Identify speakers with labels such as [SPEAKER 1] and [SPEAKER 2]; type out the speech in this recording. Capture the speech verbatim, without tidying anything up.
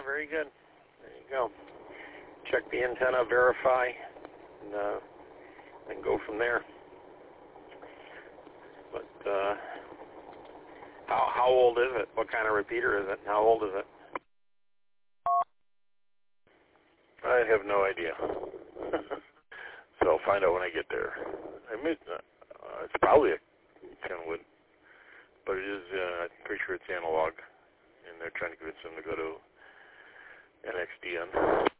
[SPEAKER 1] very good. There you go. Check the antenna, verify, and uh, then go from there. But uh, how how old is it? What kind of repeater is it? How old is it? I have no idea. So I'll find out when I get there. I mean, uh, it's probably a Kenwood, but it is. Uh, I'm pretty sure it's analog, and they're trying to convince them to go to N X D N.